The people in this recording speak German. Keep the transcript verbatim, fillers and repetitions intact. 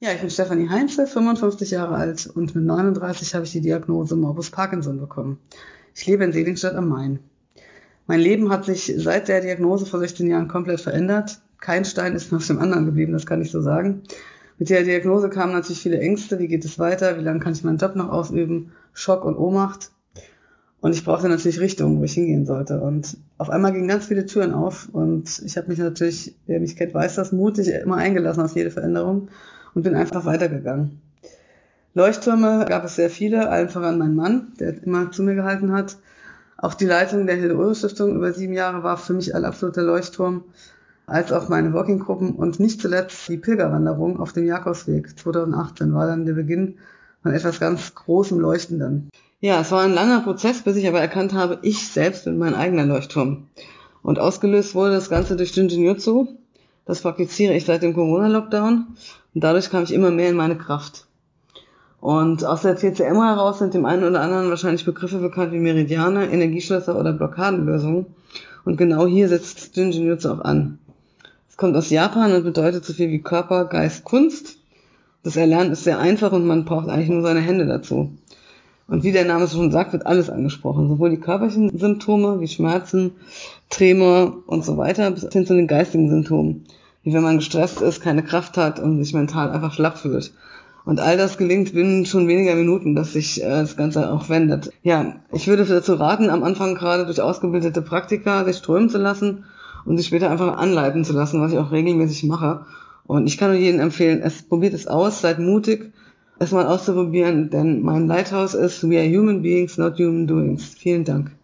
Ja, ich bin Stefanie Heinze, fünfundfünfzig Jahre alt und mit neununddreißig habe ich die Diagnose Morbus Parkinson bekommen. Ich lebe in Seligenstadt am Main. Mein Leben hat sich seit der Diagnose vor sechzehn Jahren komplett verändert. Kein Stein ist auf dem anderen geblieben, das kann ich so sagen. Mit der Diagnose kamen natürlich viele Ängste. Wie geht es weiter? Wie lange kann ich meinen Job noch ausüben? Schock und Ohnmacht. Und ich brauchte natürlich Richtung, wo ich hingehen sollte. Und auf einmal gingen ganz viele Türen auf. Und ich habe mich natürlich, wer mich kennt, weiß das, mutig immer eingelassen auf jede Veränderung und bin einfach weitergegangen. Leuchttürme gab es sehr viele, allen voran mein Mann, der immer zu mir gehalten hat. Auch die Leitung der Hilde-Ulrich-Stiftung über sieben Jahre war für mich ein absoluter Leuchtturm, als auch meine Walking-Gruppen und nicht zuletzt die Pilgerwanderung auf dem Jakobsweg zweitausendachtzehn war dann der Beginn von etwas ganz Großem Leuchtendem. Ja, es war ein langer Prozess, bis ich aber erkannt habe, ich selbst bin mein eigener Leuchtturm. Und ausgelöst wurde das Ganze durch Junjin Jutsu. Das praktiziere ich seit dem Corona-Lockdown und dadurch kam ich immer mehr in meine Kraft. Und aus der T C M heraus sind dem einen oder anderen wahrscheinlich Begriffe bekannt wie Meridiane, Energieschlösser oder Blockadenlösungen. Und genau hier setzt Junjin Jutsu auch an. Es kommt aus Japan und bedeutet so viel wie Körper, Geist, Kunst. Das Erlernen ist sehr einfach und man braucht eigentlich nur seine Hände dazu. Und wie der Name es schon sagt, wird alles angesprochen. Sowohl die körperlichen Symptome wie Schmerzen, Tremor und so weiter, bis hin zu den geistigen Symptomen. Wie wenn man gestresst ist, keine Kraft hat und sich mental einfach schlapp fühlt. Und all das gelingt binnen schon weniger Minuten, dass sich äh, das Ganze auch wendet. Ja, ich würde dazu raten, am Anfang gerade durch ausgebildete Praktika sich strömen zu lassen und sich später einfach anleiten zu lassen, was ich auch regelmäßig mache. Und ich kann nur jedem empfehlen, es probiert es aus, seid mutig, es mal auszuprobieren, denn mein Leithaus ist We are human beings, not human doings. Vielen Dank.